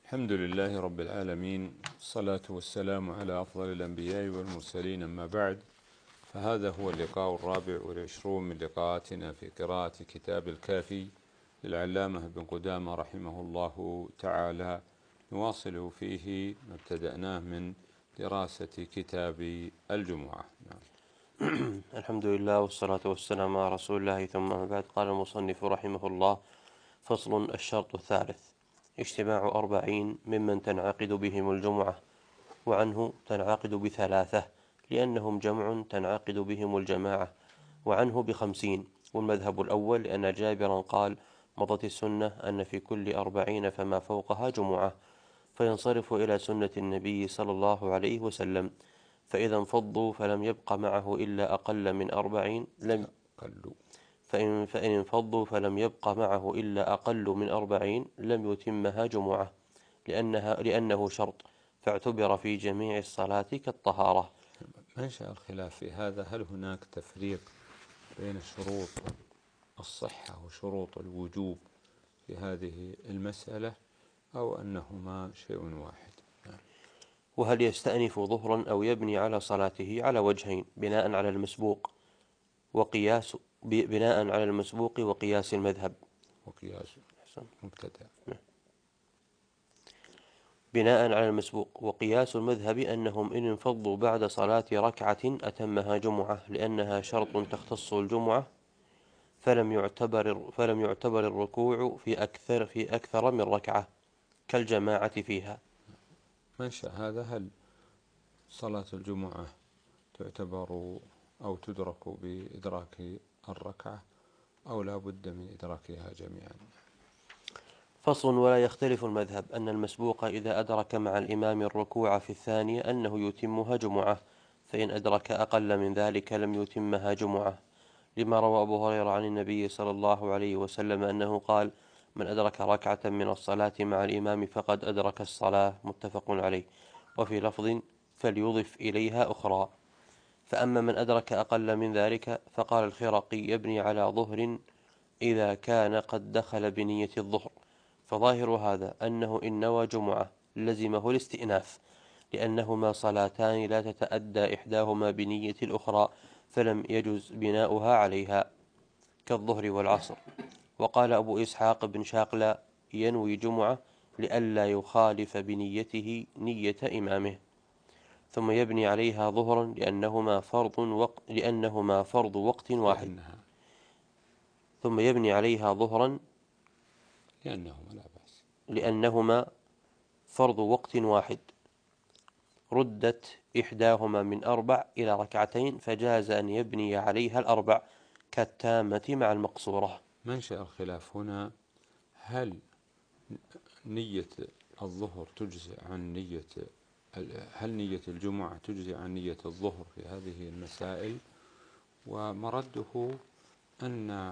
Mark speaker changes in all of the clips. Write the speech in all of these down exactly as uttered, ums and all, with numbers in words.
Speaker 1: الحمد لله رب العالمين، الصلاة والسلام على أفضل الأنبياء والمرسلين، أما بعد، فهذا هو اللقاء الرابع والعشرون من لقاءاتنا في قراءة كتاب الكافي للعلامة ابن قدامة رحمه الله تعالى، نواصل فيه ما ابتدأناه من دراسة كتاب الجمعة. نعم.
Speaker 2: الحمد لله والصلاة والسلام على رسول الله، ثم ما بعد. قال المصنف رحمه الله: فصل. الشرط الثالث: اجتماع أربعين ممن تنعقد بهم الجمعة، وعنه تنعقد بثلاثة لأنهم جمع تنعقد بهم الجماعة، وعنه بخمسين. والمذهب الأول لأن جابرا قال: مضت السنة أن في كل أربعين فما فوقها جمعة، فينصرف إلى سنة النبي صلى الله عليه وسلم. فإذا انفضوا فلم يبق معه إلا أقل من أربعين لم
Speaker 1: قلوا
Speaker 2: فإن, فإن انفضوا فلم يبق معه إلا أقل من أربعين لم يتمها جمعة، لأنها لأنه شرط، فاعتبر في جميع الصلاة كالطهارة.
Speaker 1: منشأ الخلاف في هذا: هل هناك تفريق بين شروط الصحة وشروط الوجوب في هذه المسألة، أو أنهما شيء واحد؟
Speaker 2: وهل يستأنف ظهرا أو يبني على صلاته؟ على وجهين: بناء على المسبوق وقياس بناء على المسبوق وقياس المذهب.
Speaker 1: وقياس مبتدأ.
Speaker 2: بناء على المسبوق وقياس المذهب أنهم إن انفضوا بعد صلاة ركعة أتمها جمعة، لأنها شرط تختص الجمعة، فلم يعتبر فلم يعتبر الركوع في أكثر في أكثر من ركعة كالجماعة فيها.
Speaker 1: منشأ هذا: هل صلاة الجمعة تعتبر أو تدرك بإدراك الركعة، أو لا بد من إدراكها جميعا؟
Speaker 2: فصل. ولا يختلف المذهب أن المسبوق إذا أدرك مع الإمام الركوع في الثانية أنه يتمها جمعة، فإن أدرك أقل من ذلك لم يتمها جمعة، لما روى أبو هريرة عن النبي صلى الله عليه وسلم أنه قال: من أدرك ركعة من الصلاة مع الإمام فقد أدرك الصلاة، متفق عليه. وفي لفظ: فليضف إليها أخرى. فأما من أدرك أقل من ذلك فقال الخرقي: يبني على ظهر إذا كان قد دخل بنية الظهر، فظاهر هذا أنه إن نوى جمعة لزمه الاستئناف، لأنهما صلاتان لا تتأدى إحداهما بنية الأخرى، فلم يجز بناؤها عليها كالظهر والعصر. وقال أبو إسحاق بن شاقلة: ينوي جمعة لئلا يخالف بنيته نية إمامه، ثم يبني عليها ظهرا لأنهما فرض وقت لأنهما فرض وقت واحد
Speaker 1: لأنها
Speaker 2: ثم يبني عليها ظهرا
Speaker 1: لأنهما لا بأس
Speaker 2: لأنهما فرض وقت واحد، ردت إحداهما من أربع إلى ركعتين، فجاز أن يبني عليها الأربع كالتامة مع المقصورة.
Speaker 1: منشأ الخلاف هنا: هل نية الظهر تجزئ عن نية هل نية الجمعة تجزئ عن نية الظهر في هذه المسائل؟ ومرده أن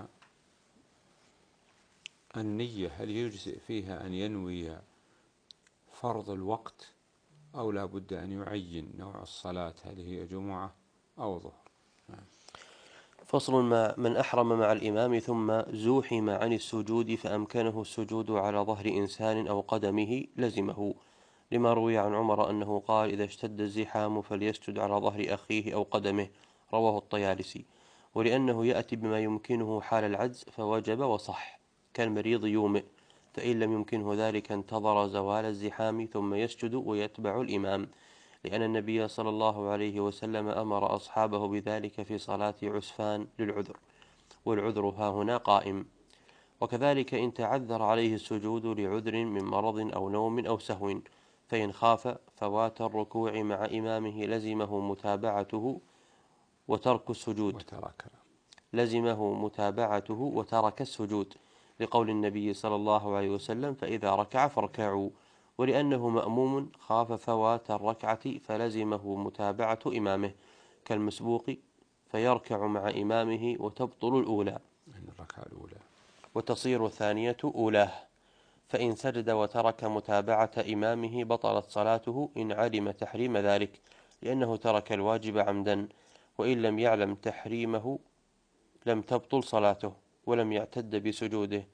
Speaker 1: النية هل يجزئ فيها أن ينوي فرض الوقت، أو لا بد أن يعين نوع الصلاة هل هي جمعة أو ظهر؟
Speaker 2: فصل. مع من أحرم مع الإمام ثم زوحم عن السجود فأمكنه السجود على ظهر إنسان أو قدمه لزمه، لما روي عن عمر أنه قال: إذا اشتد الزحام فليسجد على ظهر أخيه أو قدمه، رواه الطيالسي. ولأنه يأتي بما يمكنه حال العجز فوجب وصح، كالمريض يومئ، فإن لم يمكنه ذلك انتظر زوال الزحام ثم يسجد ويتبع الإمام، لأن النبي صلى الله عليه وسلم أمر أصحابه بذلك في صلاة عسفان للعذر، والعذر ها هنا قائم. وكذلك إن تعذر عليه السجود لعذر من مرض أو نوم أو سهو، فإن خاف فوات الركوع مع إمامه لزمه متابعته وترك السجود
Speaker 1: وترك
Speaker 2: لزمه متابعته وترك السجود لقول النبي صلى الله عليه وسلم: فإذا ركع فاركعوا. ولأنه مأموم خاف فوات الركعة فلزمه متابعة إمامه كالمسبوق، فيركع مع إمامه وتبطل الأولى
Speaker 1: من الركعة الأولى
Speaker 2: وتصير الثانية أولاه. فإن سجد وترك متابعة إمامه بطلت صلاته إن علم تحريم ذلك، لأنه ترك الواجب عمدا، وإن لم يعلم تحريمه لم تبطل صلاته ولم يعتد بسجوده،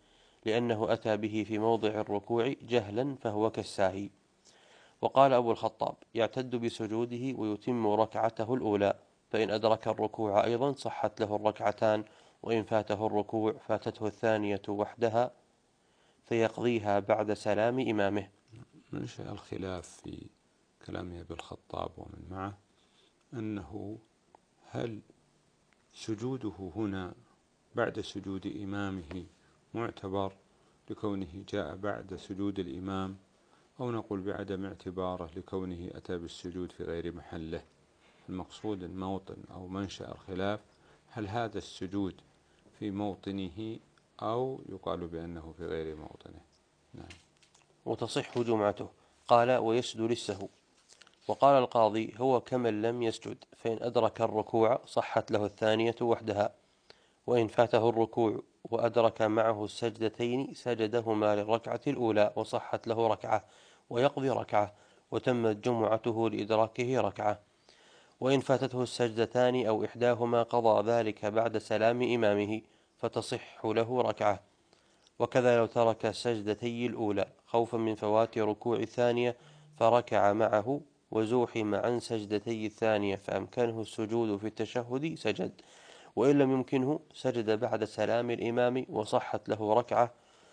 Speaker 2: لأنه أتى به في موضع الركوع جهلا فهو كالساهي. وقال أبو الخطاب: يعتد بسجوده ويتم ركعته الأولى، فإن أدرك الركوع أيضا صحت له الركعتان، وإن فاته الركوع فاتته الثانية وحدها فيقضيها بعد سلام إمامه.
Speaker 1: منشأ الخلاف في كلام أبي الخطاب ومن معه أنه هل سجوده هنا بعد سجود إمامه معتبر لكونه جاء بعد سجود الإمام، أو نقول بعدم اعتباره لكونه أتى بالسجود في غير محله. المقصود الموطن أو منشأ الخلاف، هل هذا السجود في موطنه أو يقال بأنه في غير موطنه. نعم.
Speaker 2: وتصح جمعته. قال: ويسجد للسهو. وقال القاضي: هو كمن لم يسجد، فإن أدرك الركوع صحت له الثانية وحدها، وإن فاته الركوع وأدرك معه السجدتين سجدهما للركعة الأولى وصحت له ركعة، ويقضي ركعة، وتمت جمعته لإدراكه ركعة. وإن فاتته السجدتان أو إحداهما قضى ذلك بعد سلام إمامه، فتصح له ركعة. وكذا لو ترك سجدتي الأولى خوفا من فوات ركوع الثانية فركع معه وزوحم عن سجدتي الثانية فأمكنه السجود في التشهد سجد، وإن لم يمكنه سجد بعد سلام الإمام وصحت له ركعة.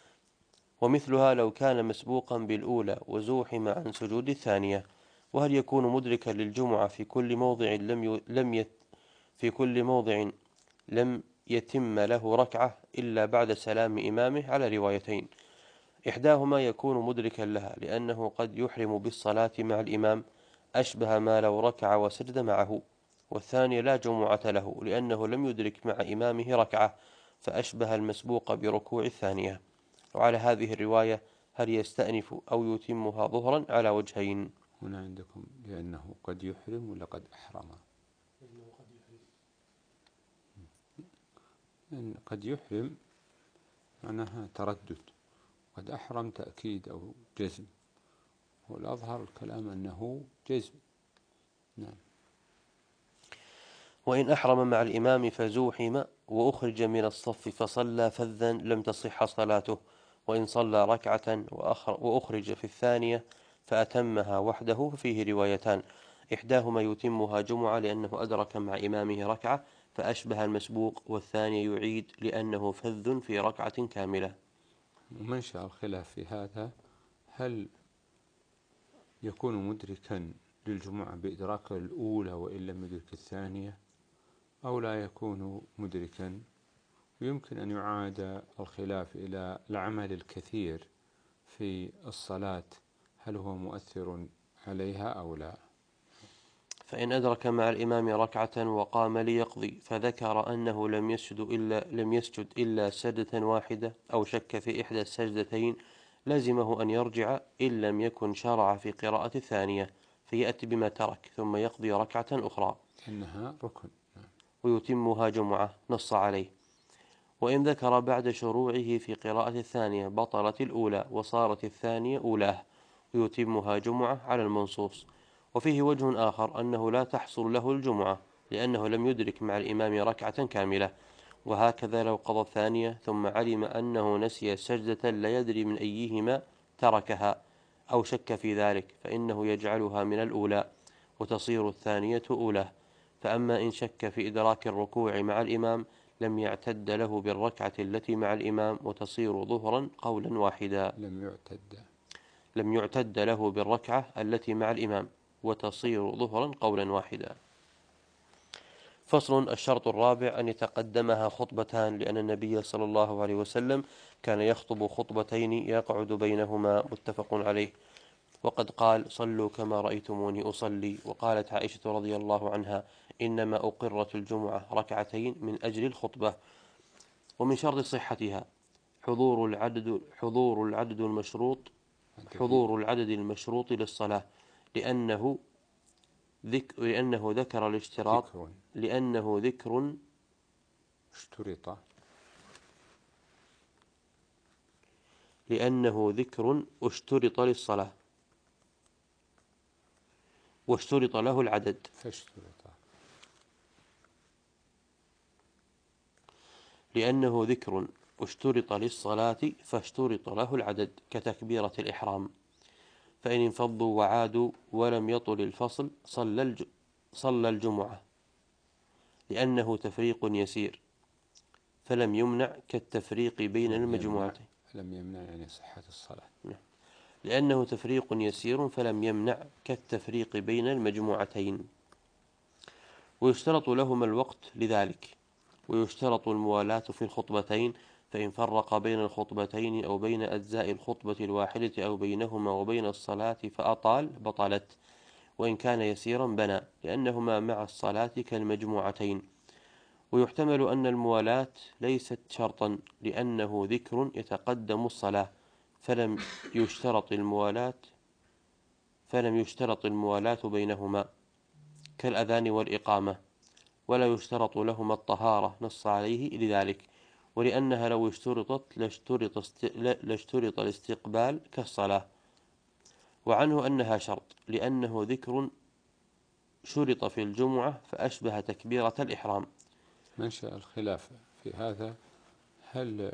Speaker 2: ومثلها لو كان مسبوقا بالأولى وزوحم عن سجود الثانية. وهل يكون مدركا للجمعة في كل موضع لم ي... لم يت... في كل موضع لم يتم له ركعة إلا بعد سلام إمامه على روايتين، إحداهما يكون مدركا لها لأنه قد يحرم بالصلاة مع الإمام أشبه ما لو ركع وسجد معه، والثاني لا جمعة له لأنه لم يدرك مع إمامه ركعة فأشبه المسبوق بركوع الثانية. وعلى هذه الرواية هل يستأنف أو يتمها ظهرا على وجهين.
Speaker 1: هنا عندكم لأنه قد يحرم ولا قد أحرم؟ لأن قد يحرم معناها تردد، قد أحرم تأكيد أو جزم، والأظهر الكلام أنه جزم. نعم.
Speaker 2: وإن أحرم مع الإمام فزوحم وأخرج من الصف فصلى فذا لم تصح صلاته، وإن صلى ركعة وأخرج في الثانية فأتمها وحده ففيه روايتان، إحداهما يتمها جمعة لأنه أدرك مع إمامه ركعة فأشبه المسبوق، والثاني يعيد لأنه فذ في ركعة كاملة.
Speaker 1: ومنشأ الخلاف في هذا هل يكون مدركا للجمعة بإدراك الأولى وإن لم يدرك الثانية، أو لا يكون مدركا. ويمكن أن يعاد الخلاف إلى العمل الكثير في الصلاة، هل هو مؤثر عليها أو لا.
Speaker 2: فإن أدرك مع الإمام ركعة وقام ليقضي فذكر أنه لم يسجد إلا لم يسجد إلا سجدة واحدة أو شك في إحدى السجدتين لزمه أن يرجع إن لم يكن شرع في قراءة الثانية، فيأتي بما ترك ثم يقضي ركعة أخرى
Speaker 1: إنها ركن
Speaker 2: ويتمها جمعة نص عليه. وإن ذكر بعد شروعه في قراءة الثانية بطلت الأولى وصارت الثانية أولاه ويتمها جمعة على المنصوص. وفيه وجه آخر أنه لا تحصل له الجمعة لأنه لم يدرك مع الإمام ركعة كاملة، وهكذا لو قضى الثانية ثم علم أنه نسي سجدة لا يدري من أيهما تركها أو شك في ذلك فإنه يجعلها من الأولى وتصير الثانية أولاه. فأما إن شك في إدراك الركوع مع الإمام لم يعتد له بالركعة التي مع الإمام وتصير ظهرا قولا واحدا.
Speaker 1: لم يعتد
Speaker 2: لم يعتد له بالركعة التي مع الإمام وتصير ظهرا قولا واحدا. فصل. الشرط الرابع أن يتقدمها خطبتان، لأن النبي صلى الله عليه وسلم كان يخطب خطبتين يقعد بينهما، متفق عليه. وقد قال: صلوا كما رأيتموني أصلي. وقالت عائشة رضي الله عنها: إنما أقرت الجمعة ركعتين من أجل الخطبة. ومن شرط صحتها حضور العدد حضور العدد المشروط حضور العدد المشروط للصلاة، لأنه ذكر لأنه ذكر الاشتراط
Speaker 1: ذكر
Speaker 2: لأنه ذكر
Speaker 1: اشترط
Speaker 2: لأنه ذكر اشترط للصلاة واشترط له العدد.
Speaker 1: فاشترط
Speaker 2: لأنه ذكر اشترط للصلاة فاشترط له العدد كتكبيرة الإحرام، فإن انفضوا وعادوا ولم يطل الفصل صلى الج... صلى الجمعة، لأنه تفريق يسير فلم يمنع كالتفريق بين
Speaker 1: لم
Speaker 2: المجموعتين.
Speaker 1: يمنع لم يمنع يعني صحة الصلاة.
Speaker 2: لأنه تفريق يسير فلم يمنع كالتفريق بين المجموعتين. ويشترط لهما الوقت لذلك، ويشترط الموالاة في الخطبتين، فإن فرق بين الخطبتين أو بين أجزاء الخطبة الواحدة أو بينهما وبين الصلاة فأطال بطلت، وإن كان يسيرا بنى، لأنهما مع الصلاة كالمجموعتين. ويحتمل أن الموالاة ليست شرطا لأنه ذكر يتقدم الصلاة، فلم يشترط الموالاة فلم يشترط الموالاة بينهما كالأذان والإقامة، ولا يشترط لهما الطهارة نص عليه لذلك، ولأنها لو اشترطت لاشترط, است... لاشترط الاستقبال كالصلاة. وعنه أنها شرط لأنه ذكر شرط في الجمعة فأشبه تكبيرة الإحرام.
Speaker 1: منشأ الخلاف في هذا، هل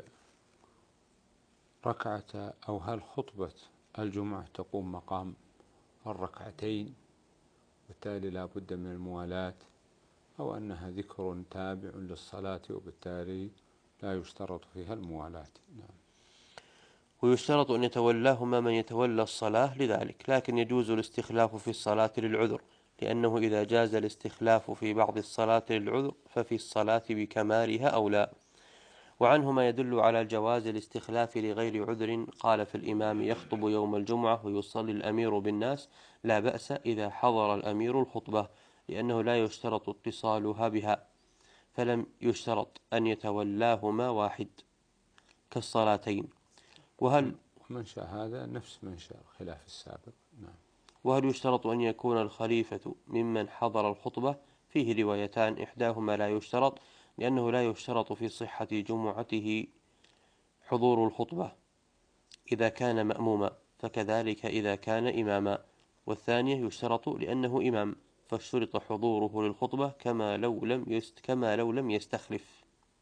Speaker 1: ركعة أو هل خطبة الجمعة تقوم مقام الركعتين وبالتالي لا بد من الموالاة، أو أنها ذكر تابع للصلاة وبالتالي لا يشترط فيها الموالاة؟ نعم.
Speaker 2: ويشترط أن يتولاهما من يتولى الصلاة لذلك، لكن يجوز الاستخلاف في الصلاة للعذر، لأنه إذا جاز الاستخلاف في بعض الصلاة للعذر ففي الصلاة بكمالها أو لا. وعنه ما يدل على جواز الاستخلاف لغير عذر، قال في الإمام يخطب يوم الجمعة ويصلي الأمير بالناس لا بأس إذا حضر الأمير الخطبة، لأنه لا يشترط اتصالها بها، فلم يشترط أن يتولاهما واحد كالصلاتين. وهل
Speaker 1: ومنشأ هذا نفس منشأ الخلاف السابق. نعم.
Speaker 2: وهل يشترط أن يكون الخليفة ممن حضر الخطبة؟ فيه روايتان، إحداهما لا يشترط، لأنه لا يشترط في صحة جمعته حضور الخطبة إذا كان مأموما، فكذلك إذا كان إماما. والثانية يشترط لأنه إمام فاشترط حضوره للخطبة كما لو لم يست كما لو لم يستخلف.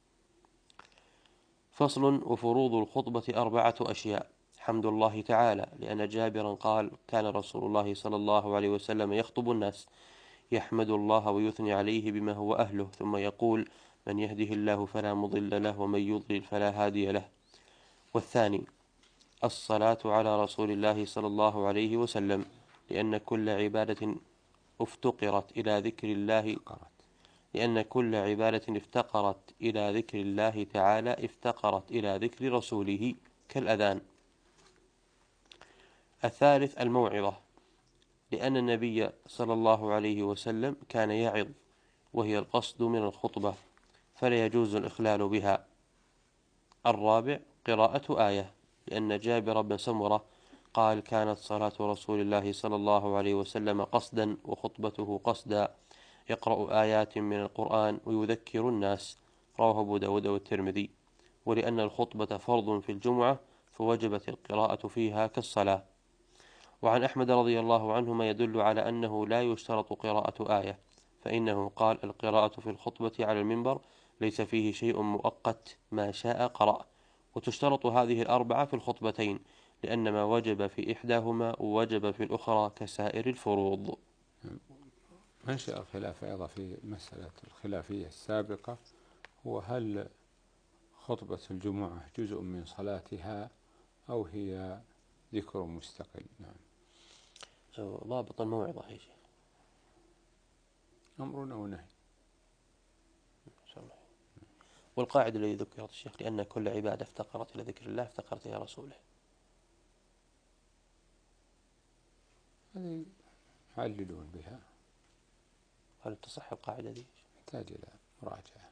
Speaker 2: فصل. وفروض الخطبة أربعة أشياء: حمد الله تعالى، لأن جابرا قال: كان رسول الله صلى الله عليه وسلم يخطب الناس يحمد الله ويثني عليه بما هو أهله، ثم يقول: من يهده الله فلا مضل له ومن يضلل فلا هادي له. والثاني الصلاة على رسول الله صلى الله عليه وسلم، لأن كل عبادة افتقرت إلى ذكر الله لأن كل عبادة افتقرت إلى ذكر الله تعالى افتقرت إلى ذكر رسوله كالأذان. الثالث الموعظة، لأن النبي صلى الله عليه وسلم كان يعظ، وهي القصد من الخطبة، فلا يجوز الإخلال بها. الرابع قراءة آية، لأن جابر بن سمرة قال: كانت صلاة رسول الله صلى الله عليه وسلم قصدا وخطبته قصدا، يقرأ آيات من القرآن ويذكر الناس، رواه أبو داود والترمذي. ولأن الخطبة فرض في الجمعة فوجبت القراءة فيها كالصلاة. وعن أحمد رضي الله عنه ما يدل على أنه لا يشترط قراءة آية، فإنه قال: القراءة في الخطبة على المنبر ليس فيه شيء مؤقت، ما شاء قرأ. وتشترط هذه الأربعة في الخطبتين، لأن ما وجب في إحداهما وجب في الأخرى كسائر الفروض.
Speaker 1: منشأ الخلاف أيضا في مسألة الخلافية السابقة هو هل خطبة الجمعة جزء من صلاتها أو هي ذكر مستقل؟ نعم.
Speaker 2: ضابط الموعظة يا شيخ
Speaker 1: أمر أو نهي.
Speaker 2: والقاعدة الذي ذكرت الشيخ: لأن كل عبادة افتقرت إلى ذكر الله افتقرت إلى رسوله.
Speaker 1: هذه يعللون بها.
Speaker 2: هل تصح القاعدة دي؟
Speaker 1: تحتاج إلى مراجعة.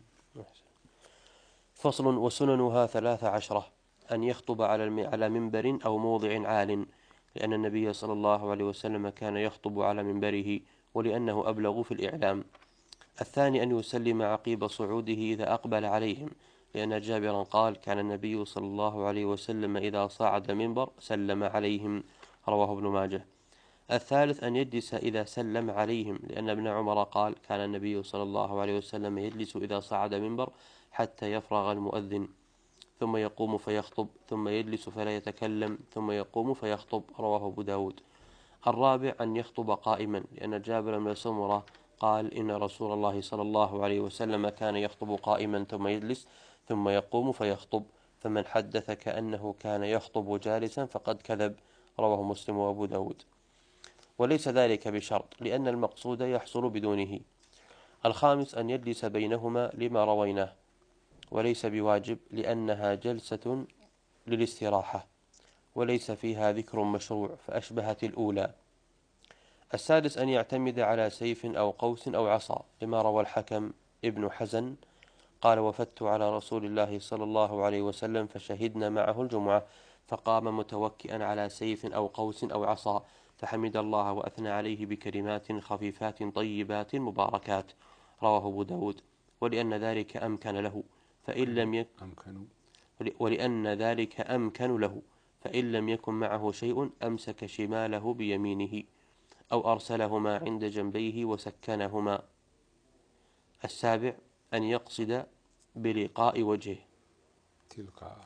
Speaker 2: فصل. وسننها ثلاث عشرة: أن يخطب على على منبر أو موضع عال، لأن النبي صلى الله عليه وسلم كان يخطب على منبره، ولأنه أبلغ في الإعلام. الثاني أن يسلم عقيب صعوده إذا أقبل عليهم، لأن جابرا قال: كان النبي صلى الله عليه وسلم إذا صعد منبر سلم عليهم، رواه ابن ماجه. الثالث أن يجلس إذا سلم عليهم، لأن ابن عمر قال: كان النبي صلى الله عليه وسلم يجلس إذا صعد منبر حتى يفرغ المؤذن. ثم يقوم فيخطب ثم يجلس فلا يتكلم ثم يقوم فيخطب. رواه أبو داود. الرابع أن يخطب قائما، لأن جابر بن سمرة قال إن رسول الله صلى الله عليه وسلم كان يخطب قائما ثم يجلس ثم يقوم فيخطب، فمن حدث كأنه كان يخطب جالسا فقد كذب. رواه مسلم وأبو داود. وليس ذلك بشرط، لأن المقصود يحصل بدونه. الخامس أن يجلس بينهما لما رويناه، وليس بواجب لأنها جلسة للاستراحة وليس فيها ذكر مشروع فأشبهت الأولى. السادس أن يعتمد على سيف أو قوس أو عصا، لما روى الحكم ابن حزن قال وفدت على رسول الله صلى الله عليه وسلم فشهدنا معه الجمعة، فقام متوكئا على سيف أو قوس أو عصا فحمد الله وأثنى عليه بكلمات خفيفات طيبات مباركات. رواه أبو داود. ولأن ذلك أمكن له فإن لم يكن ولأن ذلك أمكن له فإن لم يكن معه شيء أمسك شماله بيمينه أو أرسلهما عند جنبيه وسكنهما. السابع أن يقصد بلقاء وجهه
Speaker 1: تلقاء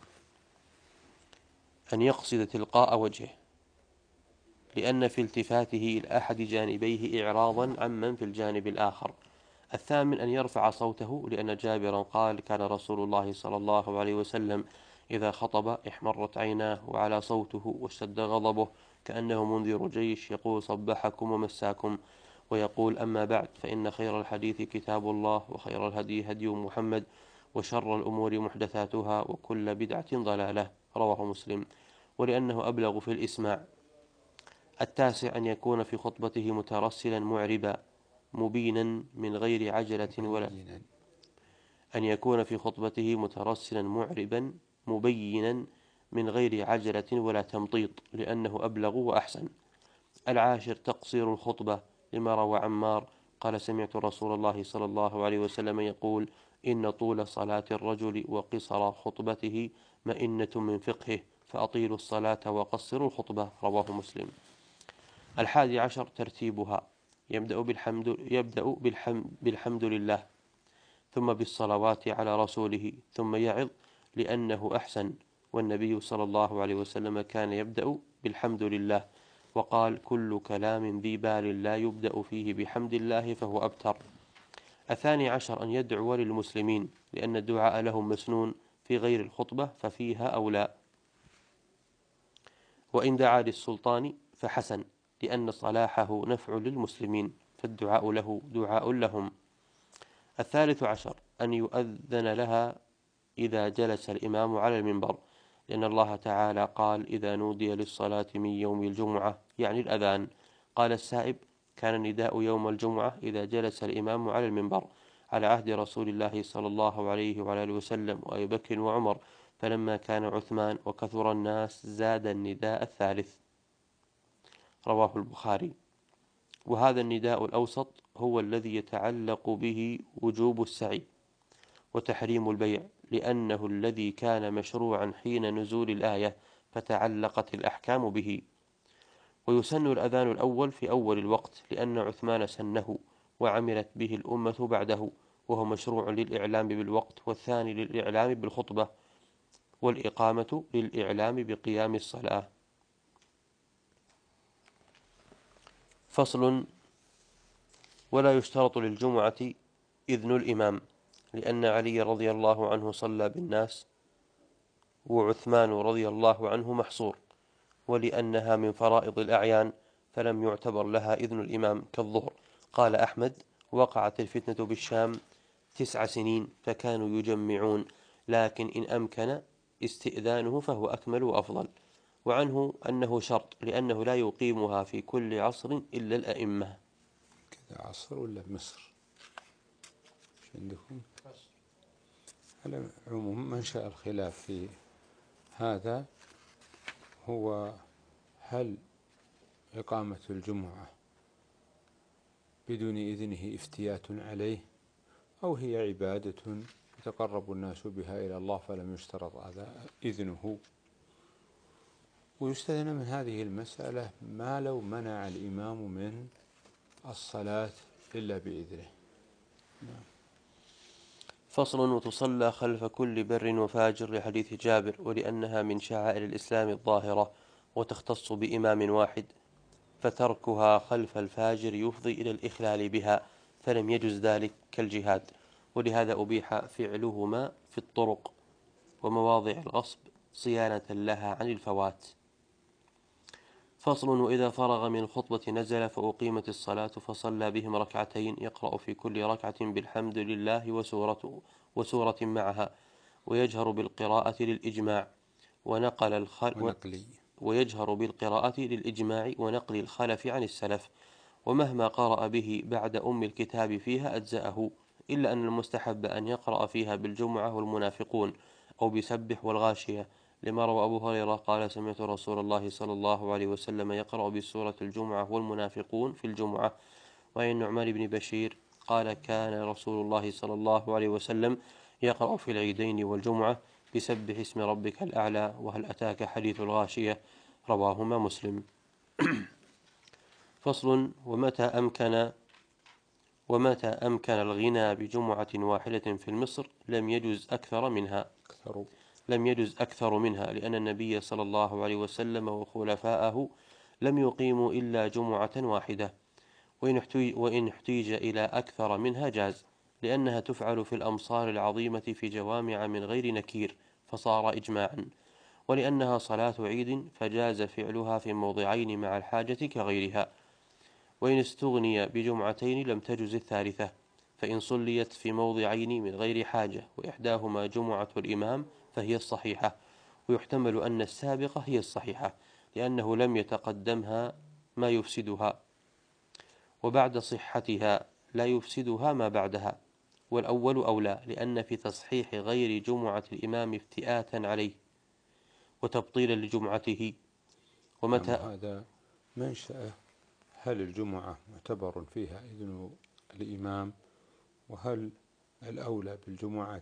Speaker 2: أن يقصد تلقاء وجهه لأن في التفاته إلى أحد جانبيه إعراضا عمن في الجانب الآخر. الثامن أن يرفع صوته، لأن جابرا قال كان رسول الله صلى الله عليه وسلم إذا خطب احمرت عيناه وعلى صوته واشتد غضبه كأنه منذر جيش يقول صبحكم ومساكم، ويقول أما بعد فإن خير الحديث كتاب الله وخير الهدي هدي محمد وشر الأمور محدثاتها وكل بدعة ضلالة. رواه مسلم. ولأنه أبلغ في الإسماع. التاسع أن يكون في خطبته مترسلا معربا مبينا من غير عجلة ولا أن يكون في خطبته مترسلا معربا مبينا من غير عجلة ولا تمطيط، لأنه أبلغ وأحسن. العاشر تقصير الخطبة، لما روى عمار قال سمعت رسول الله صلى الله عليه وسلم يقول إن طول صلاة الرجل وقصر خطبته مئنة من فقهه فأطيلوا الصلاة وقصروا الخطبة. رواه مسلم. الحادي عشر ترتيبها، يبدأ بالحمد, يبدأ بالحمد, بالحمد لله ثم بالصلوات على رسوله ثم يعظ لأنه أحسن، والنبي صلى الله عليه وسلم كان يبدأ بالحمد لله وقال كل كلام ذي بال لا يبدأ فيه بحمد الله فهو أبتر. الثاني عشر أن يدعو للمسلمين، لأن الدعاء لهم مسنون في غير الخطبة ففيها أولى، وإن دعا للسلطان فحسن، لأن صلاحه نفع للمسلمين فالدعاء له دعاء لهم. الثالث عشر أن يؤذن لها إذا جلس الإمام على المنبر، لأن الله تعالى قال إذا نودي للصلاة من يوم الجمعة، يعني الأذان. قال السائب كان النداء يوم الجمعة إذا جلس الإمام على المنبر على عهد رسول الله صلى الله عليه وعلى آله وسلم وأبي بكر وعمر، فلما كان عثمان وكثر الناس زاد النداء الثالث. رواه البخاري. وهذا النداء الأوسط هو الذي يتعلق به وجوب السعي وتحريم البيع، لأنه الذي كان مشروعا حين نزول الآية فتعلقت الأحكام به. ويسن الأذان الأول في أول الوقت، لأن عثمان سنه وعملت به الأمة بعده، وهو مشروع للإعلام بالوقت، والثاني للإعلام بالخطبة، والإقامة للإعلام بقيام الصلاة. فصل. ولا يشترط للجمعة إذن الإمام، لأن علي رضي الله عنه صلى بالناس وعثمان رضي الله عنه محصور، ولأنها من فرائض الأعيان فلم يعتبر لها إذن الإمام كالظهر. قال أحمد وقعت الفتنة بالشام تسع سنين فكانوا يجمعون، لكن إن أمكن استئذانه فهو أكمل وأفضل. وعنه أنه شرط، لأنه لا يقيمها في كل عصر إلا الأئمة.
Speaker 1: كذا عصر ولا بمصر؟ ايش عندكم؟ على عموم منشأ الخلاف في هذا هو هل إقامة الجمعة بدون إذنه افتيات عليه، أو هي عبادة يتقرب الناس بها إلى الله فلم يشترط هذا إذنه. ويستثنى من هذه المسألة ما لو منع الإمام من الصلاة إلا بإذنه.
Speaker 2: فصل. وتصلى خلف كل بر وفاجر لحديث جابر، ولأنها من شعائر الإسلام الظاهرة وتختص بإمام واحد، فتركها خلف الفاجر يفضي إلى الإخلال بها، فلم يجز ذلك كالجهاد، ولهذا أبيح فعلهما في الطرق ومواضع الغصب صيانة لها عن الفوات. فصل. وإذا فرغ من الخطبة نزل فأقيمت الصلاة فصلى بهم ركعتين يقرأ في كل ركعة بالحمد لله وسورة, وسورة معها، ويجهر بالقراءة للإجماع ونقل الخل
Speaker 1: ونقلي
Speaker 2: ويجهر بالقراءة للإجماع ونقل الخلف عن السلف، ومهما قرأ به بعد أم الكتاب فيها أجزأه، إلا أن المستحب أن يقرأ فيها بالجمعة والمنافقون أو بسبح والغاشية، لما روى أبو هريرة قال سمعت رسول الله صلى الله عليه وسلم يقرأ بسورة الجمعة والمنافقون في الجمعة. وعن النعمان بن بشير قال كان رسول الله صلى الله عليه وسلم يقرأ في العيدين والجمعة بسبح اسم ربك الأعلى وهل أتاك حديث الغاشية، رواهما مسلم. فصل. ومتى أمكن ومتى أمكن الغنى بجمعة واحدة في مصر لم يجز أكثر منها
Speaker 1: أكثر
Speaker 2: لم يجز أكثر منها لأن النبي صلى الله عليه وسلم وخلفاءه لم يقيموا إلا جمعة واحدة، وإن احتيج إلى أكثر منها جاز، لأنها تفعل في الأمصار العظيمة في جوامع من غير نكير فصار إجماعا، ولأنها صلاة عيد فجاز فعلها في موضعين مع الحاجة كغيرها. وإن استغني بجمعتين لم تجز الثالثة، فإن صليت في موضعين من غير حاجة وإحداهما جمعة الإمام فهي الصحيحة، ويحتمل أن السابقة هي الصحيحة لأنه لم يتقدمها ما يفسدها، وبعد صحتها لا يفسدها ما بعدها، والأول أولى لأن في تصحيح غير جمعة الإمام افتئاتا عليه وتبطيلا لجمعته. ومتى
Speaker 1: نعم، هذا منشأ هل الجمعة معتبر فيها إذن الإمام، وهل الأولى بالجمعة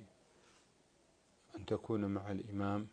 Speaker 1: أن تكون مع الإمام،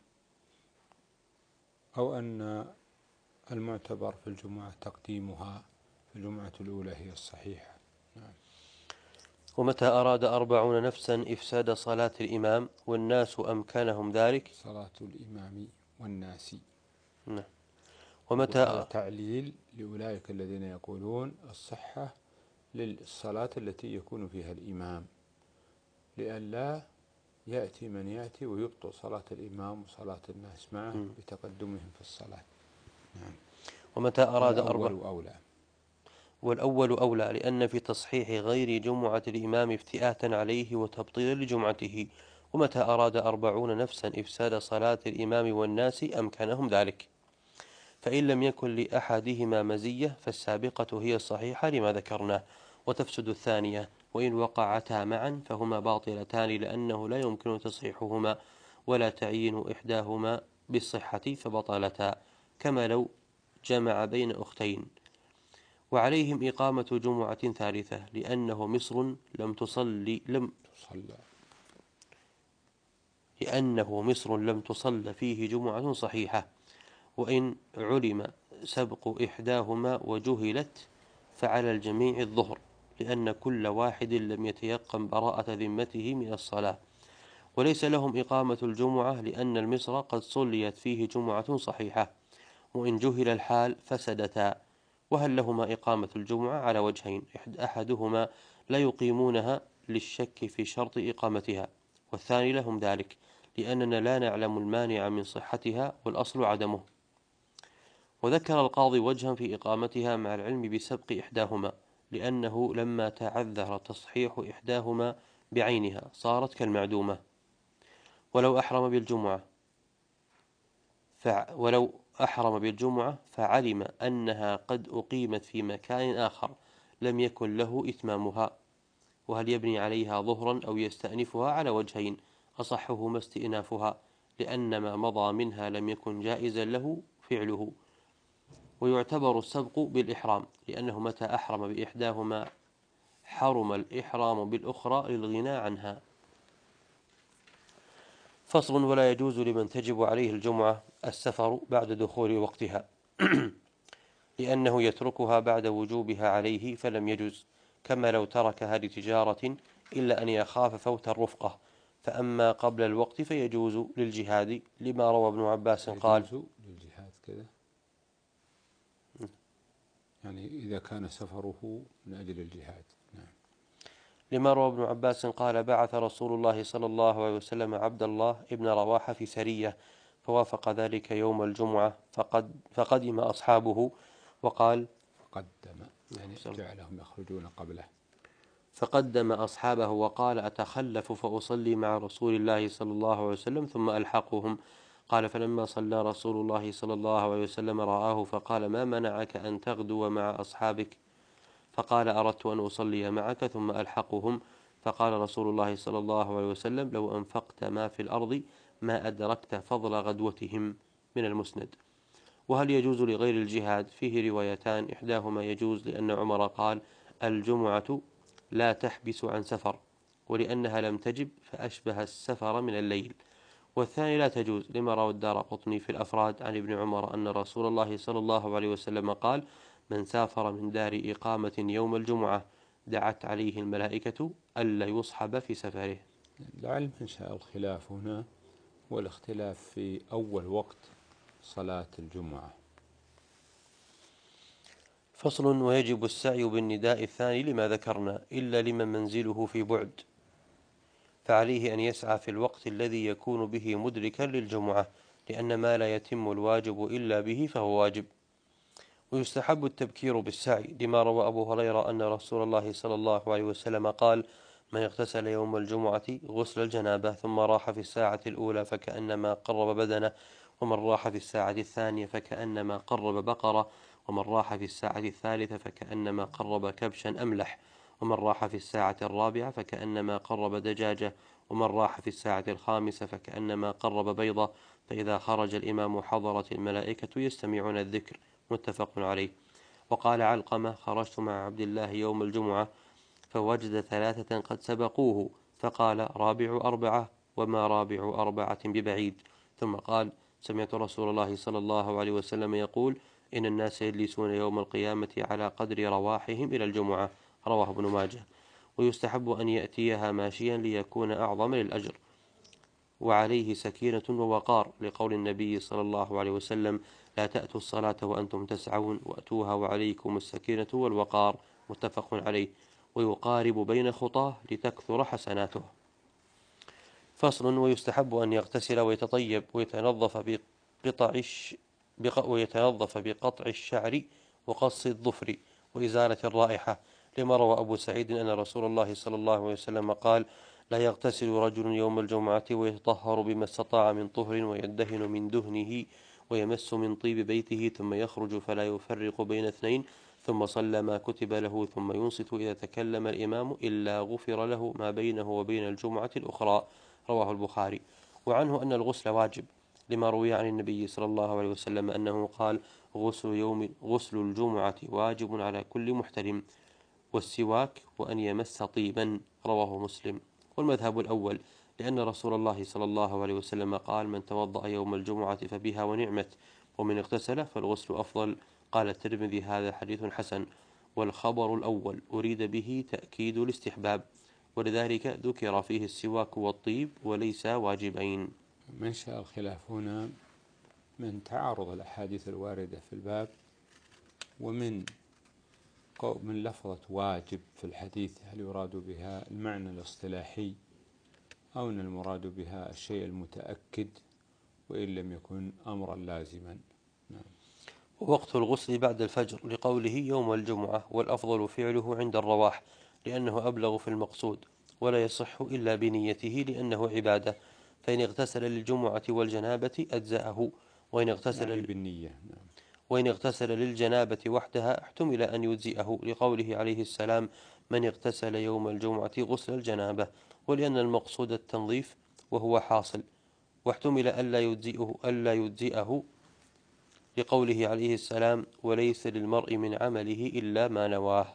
Speaker 1: أو أن المعتبر في الجمعة تقديمها في الجمعة الأولى هي الصحيحة. نعم.
Speaker 2: ومتى أراد أربعون نفسا إفساد صلاة الإمام والناس أمكنهم ذلك
Speaker 1: صلاة الإمام والناس.
Speaker 2: نعم.
Speaker 1: ومتى هذا
Speaker 2: ومتى
Speaker 1: تعليل لأولئك الذين يقولون الصحة للصلاة التي يكون فيها الإمام، لئلا يأتي من يأتي ويبطل صلاة الإمام وصلاة الناس معه
Speaker 2: م.
Speaker 1: بتقدمهم في الصلاة. نعم.
Speaker 2: ومتى أراد أربع
Speaker 1: والأول أولى
Speaker 2: والأول أولى لأن في تصحيح غير جمعة الإمام افتئاتا عليه وتبطيلا لجمعته. ومتى أراد أربعون نفسا إفساد صلاة الإمام والناس أمكنهم ذلك، فإن لم يكن لأحدهما مزية فالسابقة هي الصحيحة لما ذكرناه، وتفسد الثانية، وإن وقعتا معا فهما باطلتان لأنه لا يمكن تصحيحهما ولا تعيين إحداهما بالصحة فبطلتا، كما لو جمع بين أختين. وعليهم إقامة جمعة ثالثة لأنه مصر لم تصلي لم
Speaker 1: تصلى
Speaker 2: لأنه مصر لم تصل فيه جمعة صحيحة، وإن علم سبق إحداهما وجهلت فعلى الجميع الظهر، لأن كل واحد لم يتيقن براءة ذمته من الصلاة، وليس لهم إقامة الجمعة لأن المصر قد صليت فيه جمعة صحيحة، وإن جهل الحال فسدتا. وهل لهما إقامة الجمعة على وجهين، أحدهما لا يقيمونها للشك في شرط إقامتها، والثاني لهم ذلك لأننا لا نعلم المانع من صحتها والأصل عدمه. وذكر القاضي وجها في إقامتها مع العلم بسبق إحداهما، لأنه لما تعذر تصحيح إحداهما بعينها صارت كالمعدومة. ولو أحرم بالجمعة فع ولو أحرم بالجمعة فعلم أنها قد أقيمت في مكان آخر لم يكن له إتمامها، وهل يبني عليها ظهرا أو يستأنفها على وجهين، أصحهما استئنافها لأن ما مضى منها لم يكن جائزا له فعله. ويعتبر السبق بالإحرام لأنه متى أحرم بإحداهما حرم الإحرام بالأخرى للغنى عنها. فصل. ولا يجوز لمن تجب عليه الجمعة السفر بعد دخول وقتها لأنه يتركها بعد وجوبها عليه فلم يجز، كما لو تركها لتجارة إلا أن يخاف فوت الرفقة، فأما قبل الوقت فيجوز للجهاد، لما روى ابن عباس قال
Speaker 1: يجوز للجهاد كذا، يعني إذا كان سفره من أجل الجهاد. نعم.
Speaker 2: لما روى ابن عباس قال بعث رسول الله صلى الله عليه وسلم عبد الله ابن رواحة في سرية، فوافق ذلك يوم الجمعة فقد فقدم أصحابه وقال
Speaker 1: فقدم يعني جعلهم يخرجون قبله.
Speaker 2: فقدم أصحابه وقال أتخلف فأصلي مع رسول الله صلى الله عليه وسلم ثم ألحقهم. قال فلما صلى رسول الله صلى الله عليه وسلم رآه فقال ما منعك أن تغدو مع أصحابك؟ فقال أردت أن أصلي معك ثم ألحقهم. فقال رسول الله صلى الله عليه وسلم لو أنفقت ما في الأرض ما أدركت فضل غدوتهم. من المسند. وهل يجوز لغير الجهاد؟ فيه روايتان، إحداهما يجوز لأن عمر قال الجمعة لا تحبس عن سفر، ولأنها لم تجب فأشبه السفر من الليل. والثاني لا تجوز لما روى الدارقطني في الأفراد عن ابن عمر أن رسول الله صلى الله عليه وسلم قال من سافر من دار إقامة يوم الجمعة دعت عليه الملائكة ألا يصحب في سفره.
Speaker 1: لعل منشأ الخلاف هنا والاختلاف في أول وقت صلاة الجمعة.
Speaker 2: فصل. ويجب السعي بالنداء الثاني لما ذكرنا إلا لمن منزله في بعد، فعليه أن يسعى في الوقت الذي يكون به مدركا للجمعة، لأن ما لا يتم الواجب إلا به فهو واجب. ويستحب التبكير بالسعي لما روى أبو هريرة أن رسول الله صلى الله عليه وسلم قال من اغتسل يوم الجمعة غسل الجنابة ثم راح في الساعة الأولى فكأنما قرب بدنه، ومن راح في الساعة الثانية فكأنما قرب بقرة، ومن راح في الساعة الثالثة فكأنما قرب كبشا أملح، ومن راح في الساعة الرابعة فكأنما قرب دجاجة، ومن راح في الساعة الخامسة فكأنما قرب بيضة، فإذا خرج الإمام حضرت الملائكة يستمعون الذكر. متفق عليه. وقال علقمة خرجت مع عبد الله يوم الجمعة فوجد ثلاثة قد سبقوه فقال رابع أربعة وما رابع أربعة ببعيد، ثم قال سمعت رسول الله صلى الله عليه وسلم يقول إن الناس يجلسون يوم القيامة على قدر رواحهم إلى الجمعة. رواه ابن ماجه. ويستحب أن يأتيها ماشيا ليكون أعظم للأجر، وعليه سكينة ووقار، لقول النبي صلى الله عليه وسلم لا تأتوا الصلاة وأنتم تسعون وأتوها وعليكم السكينة والوقار. متفق عليه. ويقارب بين خطاه لتكثر حسناته. فصل. ويستحب أن يغتسل ويتطيب ويتنظف بقطع الش... بق... ويتنظف بقطع الشعر وقص الظفر وإزالة الرائحة، لما روى أبو سعيد أن رسول الله صلى الله عليه وسلم قال لا يغتسل رجل يوم الجمعة ويتطهر بما استطاع من طهر ويدهن من دهنه ويمس من طيب بيته ثم يخرج فلا يفرق بين اثنين ثم صلى ما كتب له ثم ينصت إذا تكلم الإمام إلا غفر له ما بينه وبين الجمعة الأخرى. رواه البخاري. وعنه أن الغسل واجب لما روي عن النبي صلى الله عليه وسلم أنه قال غسل يوم غسل الجمعة واجب على كل محترم، والسواك وأن يمس طيبا. رواه مسلم. والمذهب الأول لأن رسول الله صلى الله عليه وسلم قال من توضأ يوم الجمعة فبها ونعمت، ومن اغتسل فالغسل أفضل. قال الترمذي هذا حديث حسن. والخبر الأول أريد به تأكيد الاستحباب، ولذلك ذكر فيه السواك والطيب وليس واجبين.
Speaker 1: منشأ الخلاف هنا من تعارض الأحاديث الواردة في الباب، ومن من لفظة واجب في الحديث هل يراد بها المعنى الاصطلاحي أو أن المراد بها الشيء المتأكد وإن لم يكن أمرا لازما. نعم.
Speaker 2: ووقت الغسل بعد الفجر لقوله يوم الجمعة، والأفضل فعله عند الرواح لأنه أبلغ في المقصود، ولا يصح إلا بنيته لأنه عبادة، فإن اغتسل للجمعة والجنابة أجزأه، وإن اغتسل
Speaker 1: يعني بالنية. نعم.
Speaker 2: وإن اغتسل للجنابة وحدها احتمل أن يجزئه لقوله عليه السلام من اغتسل يوم الجمعة غسل الجنابة، ولأن المقصود التنظيف وهو حاصل، واحتمل ألا يجزئه ألا يجزئه لقوله عليه السلام وليس للمرء من عمله إلا ما نواه.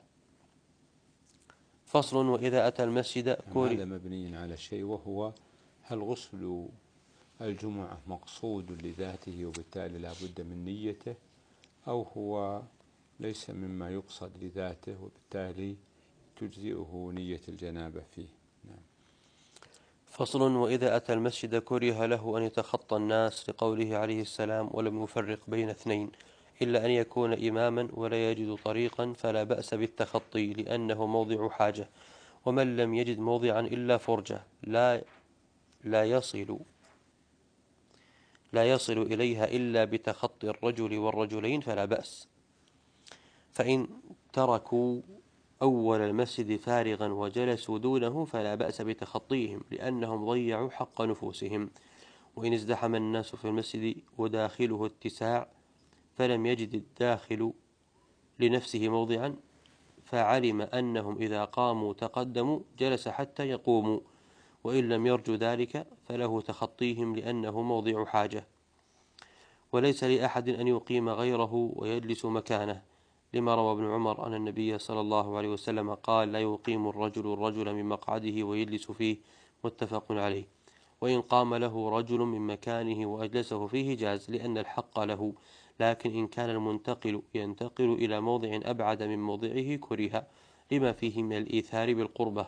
Speaker 2: فصل. وإذا أتى المسجد
Speaker 1: كوري هذا مبني على شيء، وهو هل غسل الجمعة مقصود لذاته وبالتالي لا بد من نيته، أو هو ليس مما يقصد لذاته وبالتالي تجزئه نية الجنابة فيه؟
Speaker 2: فصل. وإذا أتى المسجد كره له أن يتخطى الناس لقوله عليه السلام ولم يفرق بين اثنين إلا أن يكون إماما ولا يجد طريقا فلا بأس بالتخطي لأنه موضع حاجة، ومن لم يجد موضعا إلا فرجة لا لا يصل لا يصل إليها إلا بتخطي الرجل والرجلين فلا بأس. فإن تركوا أول المسجد فارغا وجلسوا دونه فلا بأس بتخطيهم لأنهم ضيعوا حق نفوسهم. وإن ازدحم الناس في المسجد وداخله اتساع فلم يجد الداخل لنفسه موضعا فعلم أنهم إذا قاموا تقدموا جلس حتى يقوموا، وإن لم يرجو ذلك فله تخطيهم لأنه موضع حاجة. وليس لأحد أن يقيم غيره ويجلس مكانه، لما روى ابن عمر أن النبي صلى الله عليه وسلم قال: لا يقيم الرجل الرجل من مقعده ويجلس فيه، متفق عليه. وإن قام له رجل من مكانه وأجلسه فيه جاز لأن الحق له، لكن إن كان المنتقل ينتقل إلى موضع أبعد من موضعه كره لما فيه من الإيثار بالقربة.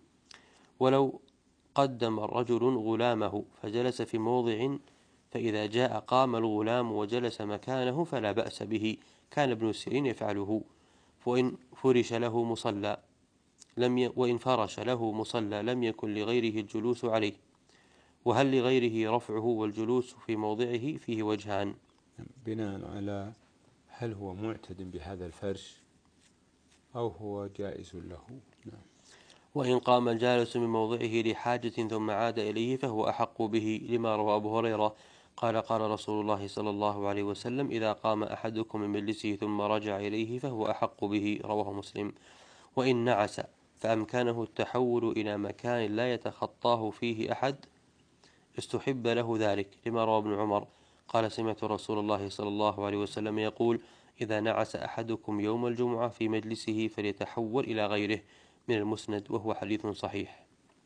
Speaker 2: ولو قدم الرجل غلامه فجلس في موضع فإذا جاء قام الغلام وجلس مكانه فلا بأس به، كان ابن سيرين يفعله. وإن فرش له مصلى لم ي... وإن فرش له مصلى لم يكن لغيره الجلوس عليه. وهل لغيره رفعه والجلوس في موضعه فيه وجهان.
Speaker 1: بناء على هل هو معتد بهذا الفرش أو هو جائز له. نعم.
Speaker 2: وإن قام الجالس من موضعه لحاجة ثم عاد إليه فهو أحق به، لما روى أبو هريرة قال: قال رسول الله صلى الله عليه وسلم: إذا قام أحدكم من مجلسه ثم رجع إليه فهو أحق به، رواه مسلم. وإن نعس فأمكنه التحول إلى مكان لا يتخطاه فيه أحد استحب له ذلك، لما روى ابن عمر قال: سمعت رسول الله صلى الله عليه وسلم يقول: إذا نعس أحدكم يوم الجمعة في مجلسه فليتحول إلى غيره، من المسند، وهو حديث صحيح.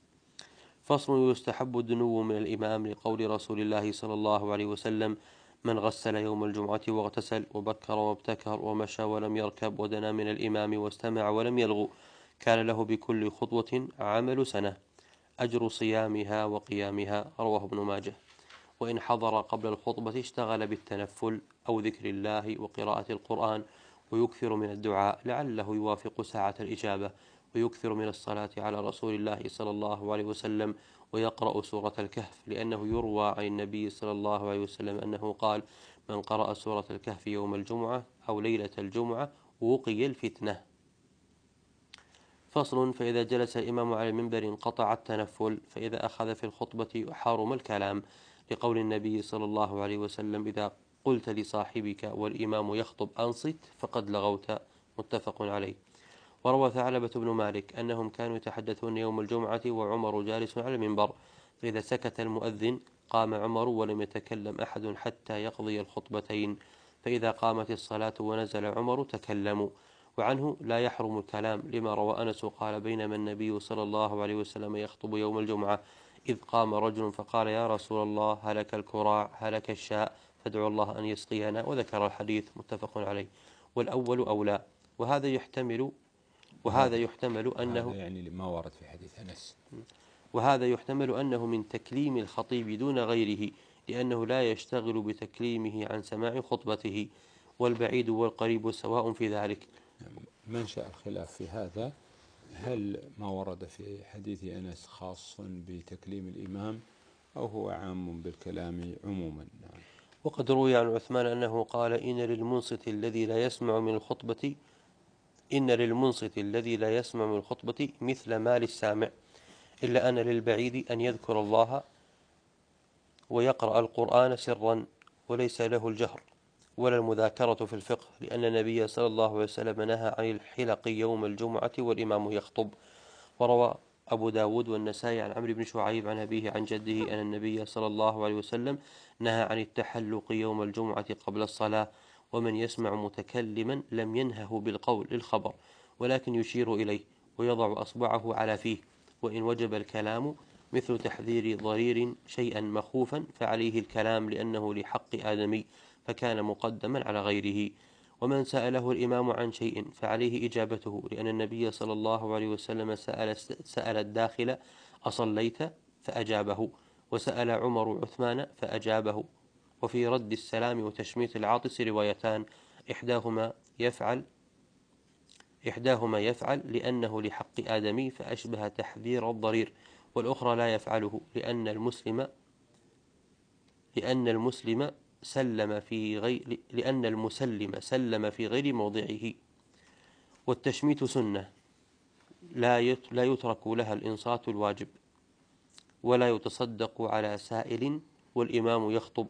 Speaker 2: فصل. يستحب الدنو من الإمام لقول رسول الله صلى الله عليه وسلم: من غسل يوم الجمعة واغتسل وبكر وابتكر ومشى ولم يركب ودنا من الإمام واستمع ولم يلغو كان له بكل خطوة عمل سنة أجر صيامها وقيامها، رواه ابن ماجه. وإن حضر قبل الخطبة اشتغل بالتنفل أو ذكر الله وقراءة القرآن، ويكثر من الدعاء لعله يوافق ساعة الإجابة، ويكثر من الصلاة على رسول الله صلى الله عليه وسلم، ويقرأ سورة الكهف، لأنه يروى عن النبي صلى الله عليه وسلم أنه قال: من قرأ سورة الكهف يوم الجمعة أو ليلة الجمعة وقي الفتنة. فصل. فإذا جلس الإمام على المنبر انقطع التنفل، فإذا أخذ في الخطبة حرم الكلام، لقول النبي صلى الله عليه وسلم: إذا قلت لصاحبك والإمام يخطب أنصت فقد لغوت، متفق عليه. وروى ثعلبة بن مالك أنهم كانوا يتحدثون يوم الجمعة وعمر جالس على المنبر، فإذا سكت المؤذن قام عمر ولم يتكلم أحد حتى يقضي الخطبتين، فإذا قامت الصلاة ونزل عمر تكلموا. وعنه: لا يحرم الكلام، لما روى أنس قال: بينما النبي صلى الله عليه وسلم يخطب يوم الجمعة إذ قام رجل فقال: يا رسول الله، هلك الكراع هلك الشاء فادعوا الله أن يسقينا، وذكر الحديث، متفق عليه. والأول أولى. وهذا يحتمل وهذا يحتمل أنه
Speaker 1: هذا يعني ما ورد في حديث أنس.
Speaker 2: وهذا يحتمل أنه من تكليم الخطيب دون غيره، لأنه لا يشتغل بتكليمه عن سماع خطبته، والبعيد والقريب سواء في ذلك.
Speaker 1: منشأ الخلاف في هذا هل ما ورد في حديث أنس خاص بتكليم الإمام أو هو عام بالكلام عموما.
Speaker 2: وقد روي عن عثمان أنه قال: إن للمنصت الذي لا يسمع من الخطبة إن للمنصت الذي لا يسمع من الخطبة مثل ما للسامع، إلا أن للبعيد أن يذكر الله ويقرأ القرآن سرا، وليس له الجهر ولا المذاكرة في الفقه، لأن النبي صلى الله عليه وسلم نهى عن الحلق يوم الجمعة والإمام يخطب. وروى أبو داود والنسائي عن عمرو بن شعيب عن أبيه عن جده أن النبي صلى الله عليه وسلم نهى عن التحلق يوم الجمعة قبل الصلاة، ومن يسمع متكلما لم ينهه بالقول للخبر، ولكن يشير إليه ويضع أصبعه على فيه. وإن وجب الكلام مثل تحذير ضرير شيئا مخوفا فعليه الكلام، لأنه لحق آدمي فكان مقدما على غيره. ومن سأله الإمام عن شيء فعليه إجابته، لأن النبي صلى الله عليه وسلم سأل, سأل الداخل أصليت فأجابه، وسأل عمر عثمان فأجابه. وفي رد السلام وتشميت العاطس روايتان، إحداهما يفعل إحداهما يفعل لأنه لحق آدمي فأشبه تحذير الضرير، والأخرى لا يفعله لأن المسلم لأن المسلم سلم في غير لأن المسلم سلم في غير موضعه. والتشميت سنة لا لا يترك لها الإنصات الواجب، ولا يتصدق على سائل والإمام يخطب،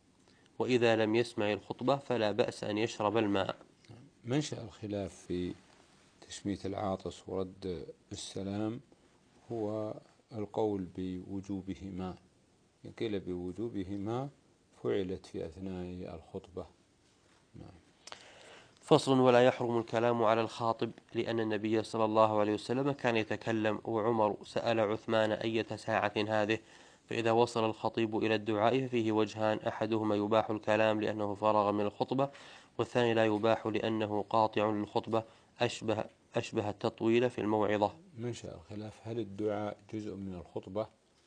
Speaker 2: وإذا لم يسمع الخطبة فلا بأس أن يشرب الماء.
Speaker 1: منشأ الخلاف في تشميت العاطس ورد السلام هو القول بوجوبهما. قيل بوجوبهما فعلت في أثناء الخطبة. نعم.
Speaker 2: فصل. ولا يحرم الكلام على الخاطب، لأن النبي صلى الله عليه وسلم كان يتكلم، وعمر سأل عثمان أية ساعة هذه، فإذا وصل الخطيب إلى الدعاء ففيه وجهان، أحدهما يباح الكلام لأنه فرغ من الخطبة، والثاني لا يباح لأنه قاطع للخطبة، أشبه, أشبه التطويل في الموعظة.
Speaker 1: منشأ الخلاف هل الدعاء جزء من الخطبة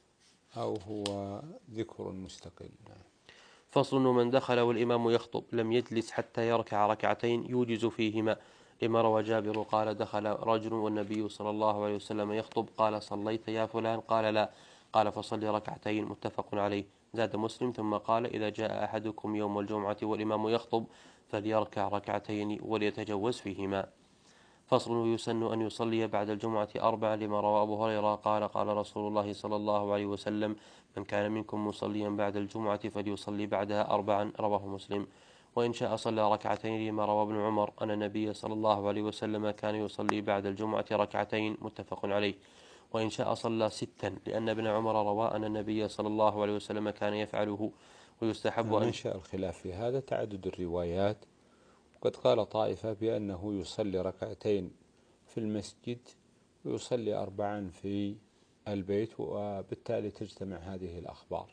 Speaker 1: أو هو ذكر مستقل. نعم.
Speaker 2: فصل. ومن دخل والإمام يخطب لم يجلس حتى يركع ركعتين يوجز فيهما، لما روى جابر قال دخل رجل والنبي صلى الله عليه وسلم يخطب، قال صليت يا فلان؟ قال لا، قال فصل ركعتين، متفق عليه. زاد مسلم ثم قال إذا جاء أحدكم يوم الجمعة والإمام يخطب فليركع ركعتين وليتجوز فيهما. فصل. ويسن أن يصلي بعد الجمعة أربعا، لما روى أبو هريرة قال قال رسول الله صلى الله عليه وسلم من كان منكم مصليا بعد الجمعة فليصلي بعدها أربعا، رواه مسلم. وإن شاء صلى ركعتين، لما روى ابن عمر أن النبي صلى الله عليه وسلم كان يصلي بعد الجمعة ركعتين، متفق عليه. وإن شاء صلى ستا، لأن ابن عمر روى أن النبي صلى الله عليه وسلم كان يفعله. ويستحب أن
Speaker 1: منشأ الخلاف في هذا تعدد الروايات، وقد قال طائفة بأنه يصلي ركعتين في المسجد ويصلي أربعا في البيت، وبالتالي تجتمع هذه الأخبار.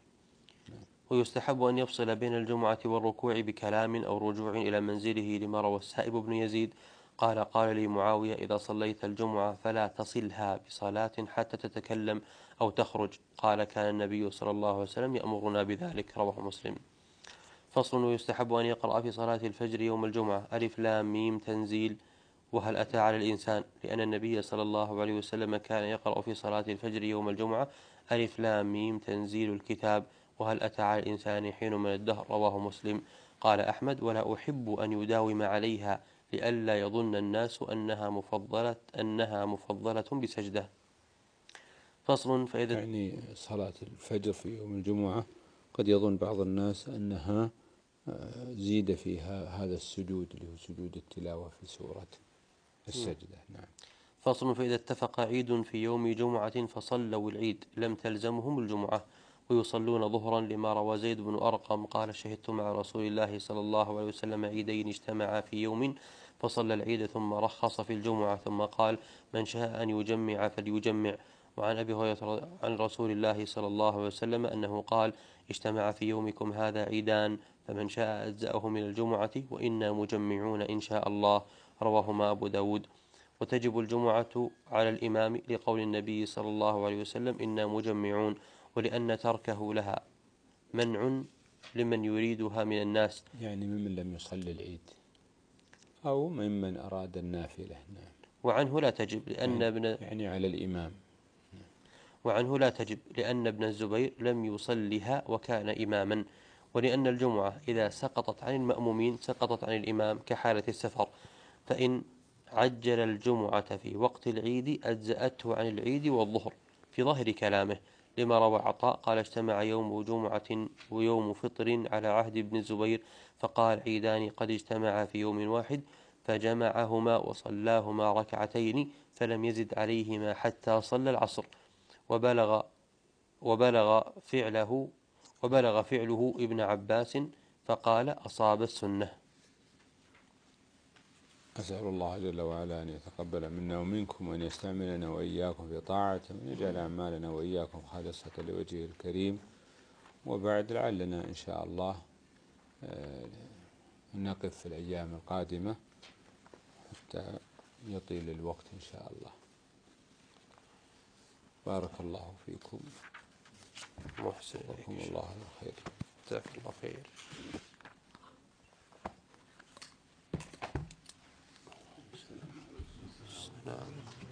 Speaker 2: ويستحب أن يفصل بين الجمعة والركوع بكلام أو رجوع إلى منزله، لما روى السائب بن يزيد قال قال لي معاوية إذا صليت الجمعة فلا تصلها بصلاة حتى تتكلم أو تخرج، قال كان النبي صلى الله عليه وسلم يأمرنا بذلك، رواه مسلم. فصل. ويستحب أن يقرأ في صلاة الفجر يوم الجمعة ألف لام ميم تنزيل وهل أتى على الإنسان، لأن النبي صلى الله عليه وسلم كان يقرأ في صلاة الفجر يوم الجمعة ألف لام ميم تنزيل الكتاب وهل أتى على الإنسان حين من الدهر، رواه مسلم. قال أحمد ولا أحب أن يداوم عليها لئلا يظن الناس أنها مفضلة أنها مفضلة بسجدة. فصل. فإذا
Speaker 1: يعني صلاة الفجر في يوم الجمعة قد يظن بعض الناس أنها زيد فيها هذا السجود اللي هو سجود التلاوة في سورة السجدة. نعم.
Speaker 2: فصل. فإذا اتفق عيد في يوم جمعة فصلوا العيد لم تلزمهم الجمعة، ويصلون ظهرا، لما روى زيد بن أرقم قال شهدت مع رسول الله صلى الله عليه وسلم عيدين اجتمعا في يوم فصلى العيد ثم رخص في الجمعة، ثم قال من شاء أن يجمع فليجمع. وعن أبي هريرة عن رسول الله صلى الله عليه وسلم أنه قال اجتمع في يومكم هذا عيدان فمن شاء أجزأه من الجمعة وإنا مجمعون إن شاء الله، رواهما أبو داود. وتجب الجمعة على الإمام لقول النبي صلى الله عليه وسلم إنا مجمعون، ولأن تركه لها منع لمن يريدها من الناس،
Speaker 1: يعني ممن لم يصلي العيد أو ممن أراد النافلة. نعم.
Speaker 2: وعنه لا تجب لأن
Speaker 1: يعني,
Speaker 2: ابن
Speaker 1: يعني على الإمام.
Speaker 2: وعنه لا تجب لأن ابن الزبير لم يصلها وكان إماما، ولأن الجمعة إذا سقطت عن المأمومين سقطت عن الإمام كحالة السفر، فإن عجل الجمعة في وقت العيد أجزأته عن العيد والظهر في ظاهر كلامه، لما روى عطاء قال اجتمع يوم جمعة ويوم فطر على عهد ابن الزبير فقال عيدان قد اجتمعا في يوم واحد فجمعهما وصلاهما ركعتين فلم يزد عليهما حتى صلى العصر، وبلغ وبلغ فعله وبلغ فعله ابن عباس فقال أصاب السنة.
Speaker 1: أسأل الله جل وعلا أن يتقبل منا ومنكم وأن يستعملنا وإياكم في طاعته وأن يجعل أعمالنا وإياكم خالصة لوجهه الكريم. وبعد لعلنا إن شاء الله نقف في الأيام القادمة حتى يطيل الوقت إن شاء الله. بارك الله فيكم.
Speaker 2: محسن
Speaker 1: جزاكم
Speaker 2: إليك.
Speaker 1: الله الخير.
Speaker 2: جزاك الله خير. السلام عليكم.